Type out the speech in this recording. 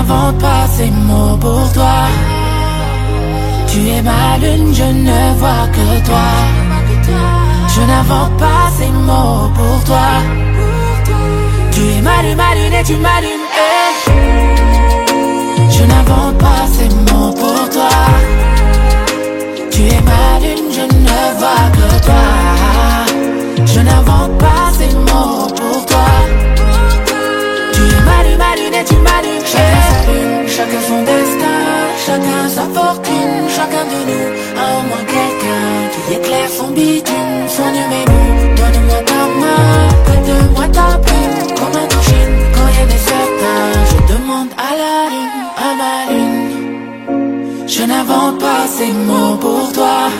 n'invente pas ces mots pour toi. Tu es ma lune, je ne vois que toi. Je n'invente pas ces mots pour toi. Tu es ma lune et tu m'allumes. Je n'invente pas ces mots pour toi. Tu es ma lune, je ne vois que toi. Je n'invente pas ces mots pour toi. Tu es ma lune et tu m'allumes. Chacun sa lune, chacun son destin, chacun sa fortune, chacun de nous a au moins quelqu'un qui éclaire son bitume, son numéro. Donne-moi ta main, prête-moi ta plume, comme un touchine, coréen et certain. Je demande à la lune, à ma lune. Je n'invente pas ces mots pour toi.